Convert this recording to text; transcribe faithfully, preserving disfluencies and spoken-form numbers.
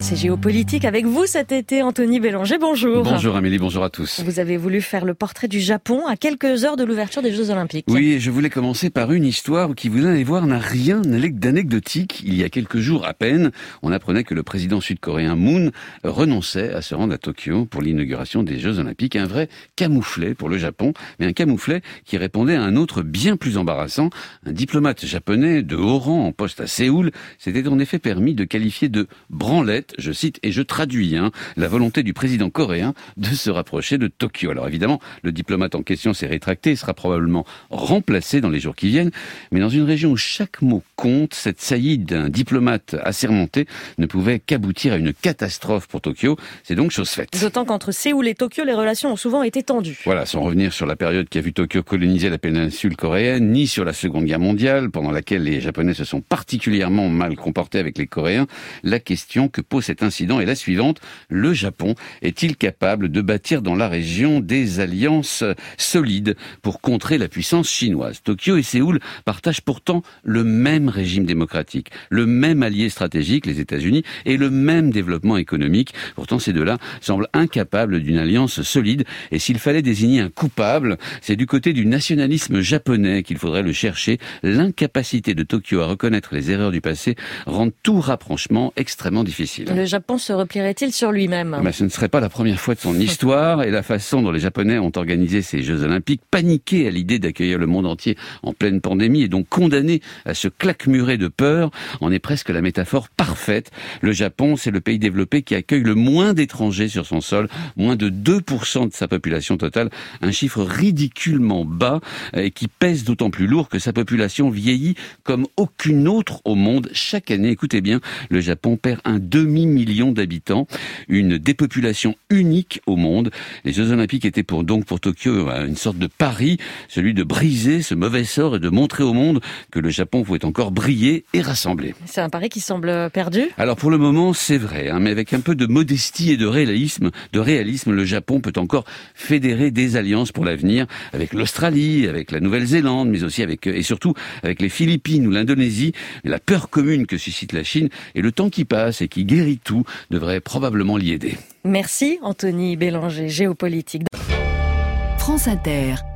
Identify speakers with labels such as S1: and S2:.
S1: C'est Géopolitique avec vous cet été, Anthony Bélanger, bonjour.
S2: Bonjour Amélie, bonjour à tous.
S1: Vous avez voulu faire le portrait du Japon à quelques heures de l'ouverture des Jeux Olympiques.
S2: Oui, et je voulais commencer par une histoire qui, vous allez voir, n'a rien d'anecdotique. Il y a quelques jours à peine, on apprenait que le président sud-coréen Moon renonçait à se rendre à Tokyo pour l'inauguration des Jeux Olympiques. Un vrai camouflet pour le Japon, mais un camouflet qui répondait à un autre bien plus embarrassant. Un diplomate japonais de haut rang en poste à Séoul s'était en effet permis de qualifier de branlette, je cite et je traduis, hein, la volonté du président coréen de se rapprocher de Tokyo. Alors évidemment, le diplomate en question s'est rétracté, sera probablement remplacé dans les jours qui viennent, mais dans une région où chaque mot compte, cette saillie d'un diplomate assermenté ne pouvait qu'aboutir à une catastrophe pour Tokyo. C'est donc chose faite.
S1: D'autant qu'entre Séoul et Tokyo, les relations ont souvent été tendues.
S2: Voilà, sans revenir sur la période qui a vu Tokyo coloniser la péninsule coréenne, ni sur la Seconde Guerre mondiale, pendant laquelle les Japonais se sont particulièrement mal comportés avec les Coréens, la question que pose cet incident est la suivante. Le Japon est-il capable de bâtir dans la région des alliances solides pour contrer la puissance chinoise ? Tokyo et Séoul partagent pourtant le même régime démocratique, le même allié stratégique, les États-Unis, et le même développement économique. Pourtant, ces deux-là semblent incapables d'une alliance solide. Et s'il fallait désigner un coupable, c'est du côté du nationalisme japonais qu'il faudrait le chercher. L'incapacité de Tokyo à reconnaître les erreurs du passé rend tout rapprochement extrêmement difficile.
S1: Le Japon se replierait-il sur lui-même ?
S2: Ben, ce ne serait pas la première fois de son histoire, et la façon dont les Japonais ont organisé ces Jeux Olympiques, paniqués à l'idée d'accueillir le monde entier en pleine pandémie et donc condamnés à se claquemurer de peur, en est presque la métaphore parfaite. Le Japon, c'est le pays développé qui accueille le moins d'étrangers sur son sol, moins de deux pour cent de sa population totale, un chiffre ridiculement bas et qui pèse d'autant plus lourd que sa population vieillit comme aucune autre au monde. Chaque année, écoutez bien, le Japon perd un demi-million d'habitants, une dépopulation unique au monde. Les Jeux Olympiques étaient pour, donc pour Tokyo une sorte de pari, celui de briser ce mauvais sort et de montrer au monde que le Japon pouvait encore briller et rassembler.
S1: C'est un pari qui semble perdu ?
S2: Alors pour le moment, c'est vrai, hein, mais avec un peu de modestie et de réalisme, de réalisme, le Japon peut encore fédérer des alliances pour l'avenir avec l'Australie, avec la Nouvelle-Zélande, mais aussi avec, et surtout avec les Philippines ou l'Indonésie. La peur commune que suscite la Chine et le temps qui passe et qui guérit tout devrait probablement l'y aider.
S1: Merci Anthony Bélanger, Géopolitique.
S3: France Inter.